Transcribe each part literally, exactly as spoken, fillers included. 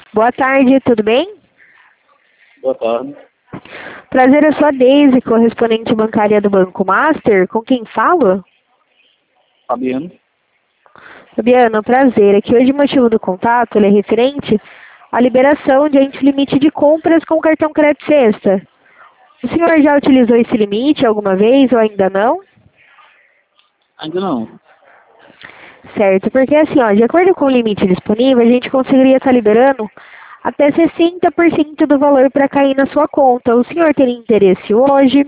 Boa tarde, tudo bem? Boa tarde. Prazer, eu sou a Deise, correspondente bancária do Banco Master. Com quem falo? Fabiano. Fabiano, prazer. Aqui hoje o motivo do contato ele é referente à liberação de limite de compras com cartão crédito sexta. O senhor já utilizou esse limite alguma vez ou ainda não? Ainda não. Certo, porque assim, ó, de acordo com o limite disponível, a gente conseguiria estar liberando até sessenta por cento do valor para cair na sua conta. O senhor teria interesse hoje?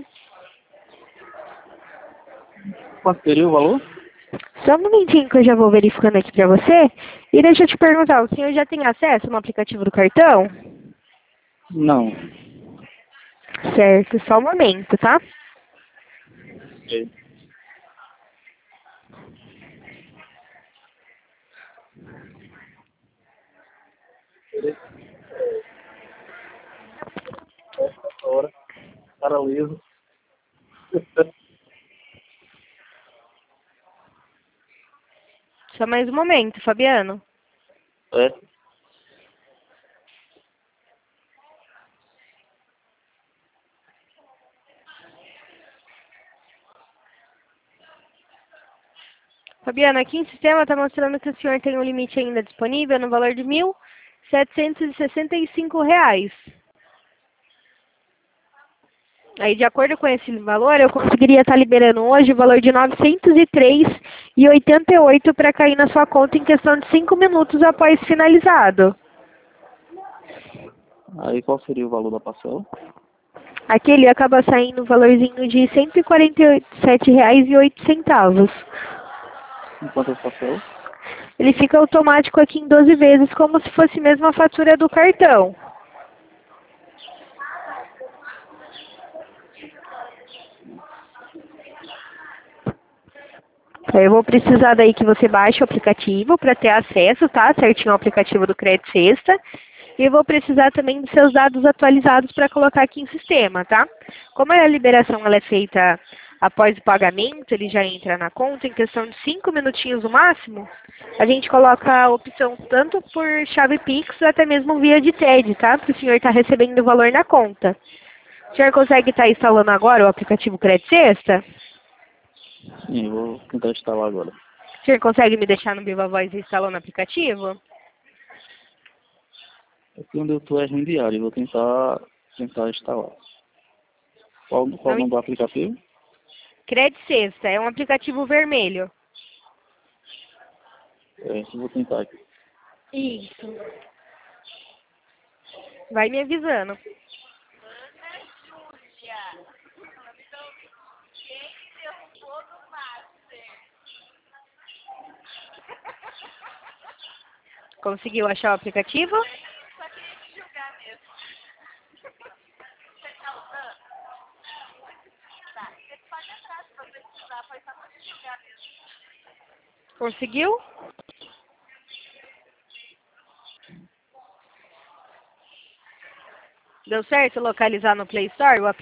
Quanto seria o valor? Só um momentinho que eu já vou verificando aqui para você. E deixa eu te perguntar, o senhor já tem acesso no aplicativo do cartão? Não. Certo, só um momento, tá? Ok. Essa hora, cara liso. Só mais um momento, Fabiano. É. Fabiano, aqui em sistema está mostrando que o senhor tem um limite ainda disponível no valor de mil setecentos e sessenta e cinco reais. Aí, de acordo com esse valor, eu conseguiria estar liberando hoje o valor de novecentos e três reais e oitenta e oito centavos para cair na sua conta em questão de cinco minutos após finalizado. Aí qual seria o valor da parcela? Aqui ele acaba saindo o valorzinho de cento e quarenta e sete reais e oito centavos. Em quantas parcelas? Ele fica automático aqui em doze vezes, como se fosse mesmo a fatura do cartão. Eu vou precisar daí que você baixe o aplicativo para ter acesso, tá? Certinho ao aplicativo do Crédito Sexta. E eu vou precisar também dos seus dados atualizados para colocar aqui em sistema, tá? Como a liberação ela é feita após o pagamento, ele já entra na conta em questão de cinco minutinhos no máximo, a gente coloca a opção tanto por chave Pix até mesmo via de T E D, tá? Para o senhor estar recebendo o valor na conta. O senhor consegue estar instalando agora o aplicativo Crédito Sexta? Sim, eu vou tentar instalar agora. O senhor consegue me deixar no Viva Voz instalando o aplicativo? Aqui onde eu estou é ruim diário, eu vou tentar, tentar instalar. Qual, qual o Não, nome do aplicativo? Crédito Sexta é um aplicativo vermelho. É, eu vou tentar aqui. Isso. Vai me avisando. Conseguiu achar o aplicativo? Conseguiu? Deu certo localizar no Play Store o